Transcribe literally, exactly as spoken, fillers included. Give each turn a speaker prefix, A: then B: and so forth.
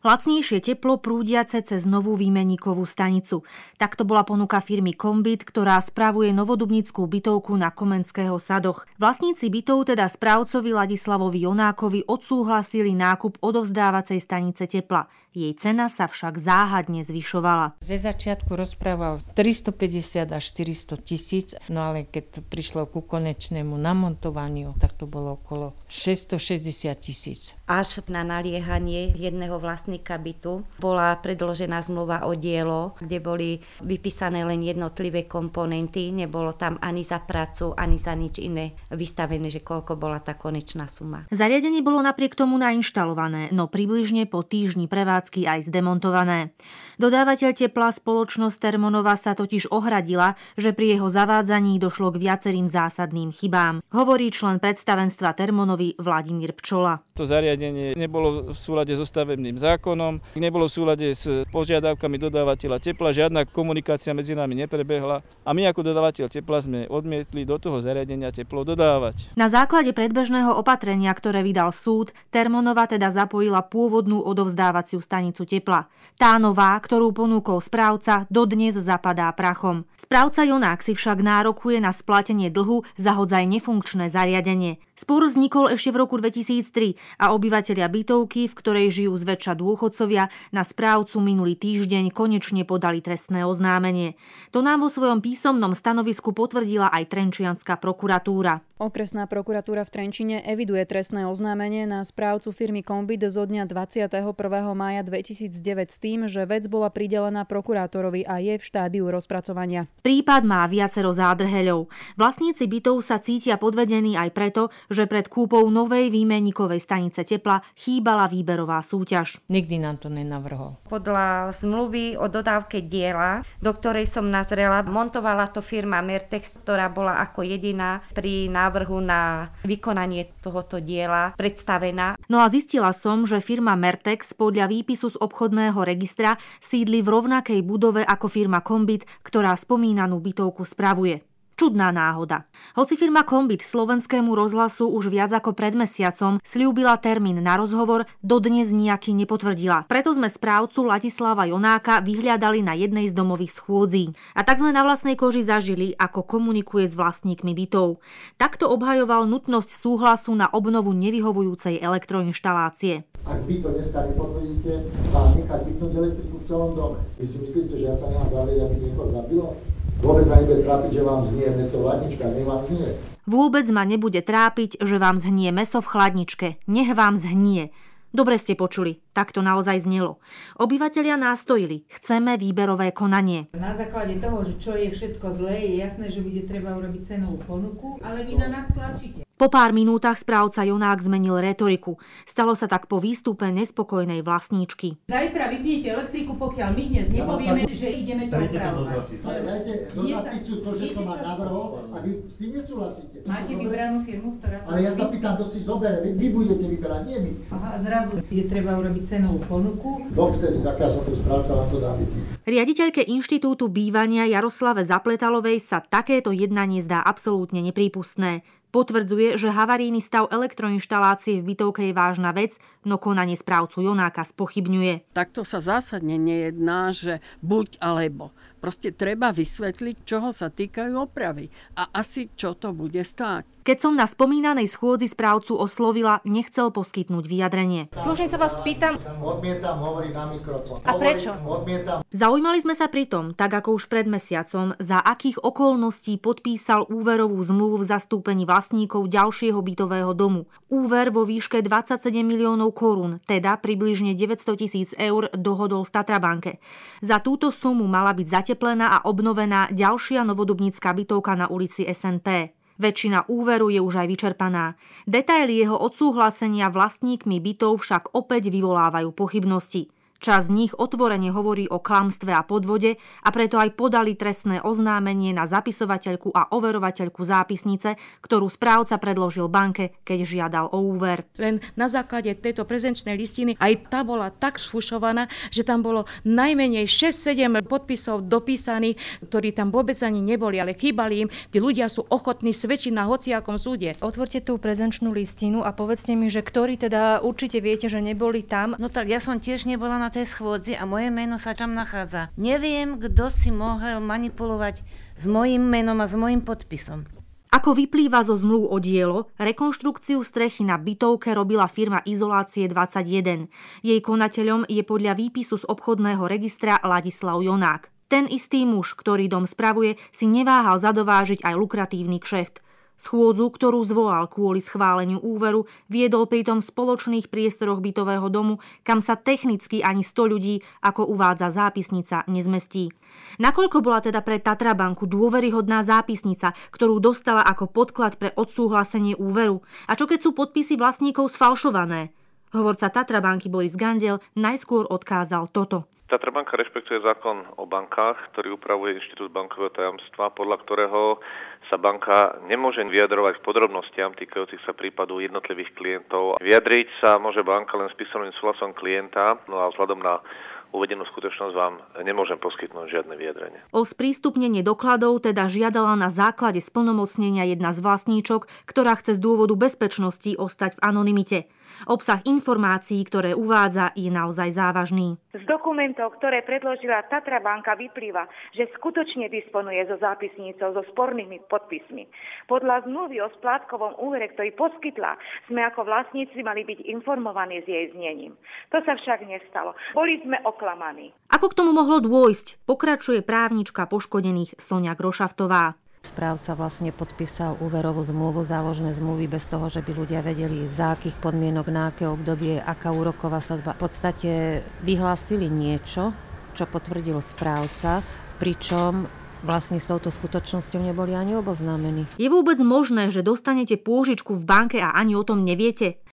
A: Lacnejšie teplo prúdiace cez novú výmenníkovú stanicu. Takto bola ponuka firmy Kombit, ktorá spravuje novodubnickú bytovku na Komenského sadoch. Vlastníci bytov teda správcovi Ladislavovi Jonákovi odsúhlasili nákup odovzdávacej stanice tepla. Jej cena sa však záhadne zvyšovala.
B: Ze začiatku rozprával tristopäťdesiat až štyristo tisíc, no ale keď to prišlo ku konečnému namontovaniu, tak to bolo okolo šesťstošesťdesiat tisíc.
C: Až na naliehanie jedného vlastníka bytu bola predložená zmluva o dielo, kde boli vypísané len jednotlivé komponenty, nebolo tam ani za prácu, ani za nič iné vystavené, že koľko bola tá konečná suma.
A: Zariadenie bolo napriek tomu nainštalované, no približne po týždni prevádzky aj zdemontované. Dodávateľ tepla spoločnosť Termonova sa totiž ohradila, že pri jeho zavádzaní došlo k viacerým zásadným chybám. Hovorí člen predstavenstva Termonovi Vladimír Pčola.
D: To zariadenie nebolo v súlade so stavebným zákonom, nebolo v súlade s požiadavkami dodávateľa tepla, žiadna komunikácia medzi nami neprebehla a my ako dodávateľ tepla sme odmietli do toho zariadenia teplo dodávať.
A: Na základe predbežného opatrenia, ktoré vydal súd, Termonova teda zapojila pôvodnú odovzdávaciu stanicu tepla. Tá nová, ktorú ponúkol správca, dodnes zapadá prachom. Správca Jonák si však nárokuje na splatenie dlhu za hodzaj nefunkčné zariadenie. Spor vznikol ešte v roku dvetisíctri a obyvatelia bytovky, v ktorej žijú zväčša dôchodcovia, na správcu minulý týždeň konečne podali trestné oznámenie. To nám vo svojom písomnom stanovisku potvrdila aj trenčianska prokuratúra.
E: Okresná prokuratúra v Trenčine eviduje trestné oznámenie na správcu firmy Kombit zo dňa dvadsiateho prvého mája dvetisícdeväť s tým, že vec bola pridelená prokurátorovi a je v štádiu rozpracovania.
A: Prípad má viacero zádrheľov. Vlastníci bytov sa cítia podvedení aj preto, že pred kúpou novej výmenníkovej stanice tepla chýbala výberová súťaž.
B: Nikdy nám to nenavrhol.
C: Podľa zmluvy o dodávke diela, do ktorej som nazrela, montovala to firma Mertex, ktorá bola ako jediná pri návrhu na vykonanie tohoto diela predstavená.
A: No a zistila som, že firma Mertex podľa výpisu z obchodného registra sídli v rovnakej budove ako firma Kombit, ktorá spomínanú bytovku spravuje. Čudná náhoda. Hoci firma Kombit Slovenskému rozhlasu už viac ako pred mesiacom sľúbila termín na rozhovor, dodnes nejaký nepotvrdila. Preto sme správcu Ladislava Jonáka vyhliadali na jednej z domových schôdzí. A tak sme na vlastnej koži zažili, ako komunikuje s vlastníkmi bytov. Takto obhajoval nutnosť súhlasu na obnovu nevyhovujúcej elektroinštalácie.
F: Ak vy to dneska nepotvrdíte, vám nechať vypnúť elektriku v celom dome. Vy si myslíte, že ja sa nemám zavrieť, aby niekoho zabilo? Vôbec ma nebude trápiť, že vám znie meso v chladničke, nech vám znie.
A: Vôbec ma nebude trápiť, že vám zhnie meso v chladničke. Nech vám zhnie. Dobre ste počuli, tak to naozaj znelo. Obyvatelia nástojili, chceme výberové konanie.
G: Na základe toho, že čo je všetko zlé, je jasné, že bude treba urobiť cenovú ponuku, ale vy na nás tlačíte.
A: Po pár minútach správca Jonák zmenil retoriku. Stalo sa tak po výstupe nespokojnej vlastníčky.
G: Zajtra vypnete elektriku, pokiaľ my dnes nepovieme, že ideme to opravovať.
F: Ale dajte do zapisu to, že som ma navrhol a vy s tým nesúhlasíte.
G: Máte vybranú firmu, ktorá to
F: Ale ja sa pýtam, kto si zobere, vy, vy budete vyberať, nie my.
G: Aha, zrazu je treba urobiť cenovú ponuku.
F: Dovtedy zakázal to správca, vám to dá vypnúť.
A: Riaditeľke Inštitútu bývania Jaroslave Zapletalovej sa takéto jednanie zdá absolútne neprípustné. Potvrdzuje, že havarijný stav elektroinštalácie v bytovke je vážna vec, no konanie správcu Jonáka spochybňuje.
H: Takto sa zásadne nejedná, že buď alebo. Proste treba vysvetliť, čoho sa týkajú opravy a asi čo to bude stáť.
A: Keď som na spomínanej schôdzi správcu oslovila, nechcel poskytnúť vyjadrenie.
I: Slušne sa vás pýtam.
F: Odmietam hovoriť na mikrofón.
I: A prečo?
F: Odmietam.
A: Zaujímali sme sa pritom, tak ako už pred mesiacom, za akých okolností podpísal úverovú zmluvu v zastúpení vlastníkov ďalšieho bytového domu. Úver vo výške dvadsaťsedem miliónov korún, teda približne deväťsto tisíc eur, dohodol v Tatrabanke. Za túto sumu mala byť zateplená a obnovená ďalšia novodubnická bytovka na ulici es en pé. Väčšina úveru je už aj vyčerpaná. Detaily jeho odsúhlasenia vlastníkmi bytov však opäť vyvolávajú pochybnosti. Časť z nich otvorene hovorí o klamstve a podvode a preto aj podali trestné oznámenie na zapisovateľku a overovateľku zápisnice, ktorú správca predložil banke, keď žiadal o úver.
I: Len na základe tejto prezenčnej listiny aj tá bola tak sfušovaná, že tam bolo najmenej šesť sedem podpisov dopísaných, ktorí tam vôbec ani neboli, ale chýbali im. Tí ľudia sú ochotní svedčiť na hociakom súde.
J: Otvorte tú prezenčnú listinu a povedzte mi, že ktorí teda určite viete, že neboli tam.
K: No tak ja som tiež nebola na tej schôdzi a moje meno sa tam nachádza. Neviem, kto si mohol manipulovať s mojím menom a s mojím podpisom.
A: Ako vyplýva zo zmluv o dielo, rekonštrukciu strechy na bytovke robila firma Izolácie dvadsaťjeden. Jej konateľom je podľa výpisu z obchodného registra Ladislav Jonák. Ten istý muž, ktorý dom spravuje, si neváhal zadovážiť aj lukratívny kšeft. Schôdzu, ktorú zvolal kvôli schváleniu úveru, viedol pritom v spoločných priestoroch bytového domu, kam sa technicky ani sto ľudí, ako uvádza zápisnica, nezmestí. Nakoľko bola teda pre Tatrabanku dôveryhodná zápisnica, ktorú dostala ako podklad pre odsúhlasenie úveru? A čo keď sú podpisy vlastníkov sfalšované? Hovorca Tatrabanky Boris Gandel najskôr odkázal toto.
L: Tatrabanka rešpektuje zákon o bankách, ktorý upravuje inštitút bankového tajomstva, podľa ktorého sa banka nemôže vyjadrovať k podrobnostiam týkajúcich sa prípadu jednotlivých klientov. Vyjadriť sa môže banka len s písomným súhlasom klienta, no a vzhľadom na uvedenú skutočnosť vám nemôžem poskytnúť žiadne vyjadrenie.
A: O sprístupnenie dokladov teda žiadala na základe splnomocnenia jedna z vlastníčok, ktorá chce z dôvodu bezpečnosti ostať v anonymite. Obsah informácií, ktoré uvádza, je naozaj závažný.
M: Z dokumentov, ktoré predložila Tatrabanka, vyplýva, že skutočne disponuje so zápisnicou so spornými podpismi. Podľa zmluvy o splátkovom úvere, ktorý poskytla, sme ako vlastníci mali byť informovaní s jej znením. To sa však nestalo. Boli sme oklamaní.
A: Ako k tomu mohlo dôjsť? Pokračuje právnička poškodených Soňa Grošaftová.
N: Správca vlastne podpísal úverovú zmluvu, záložné zmluvy bez toho, že by ľudia vedeli, za akých podmienok, na aké obdobie, aká úroková sadzba. V podstate vyhlásili niečo, čo potvrdil správca, pričom vlastne s touto skutočnosťou neboli ani oboznámení.
A: Je vôbec možné, že dostanete pôžičku v banke a ani o tom neviete?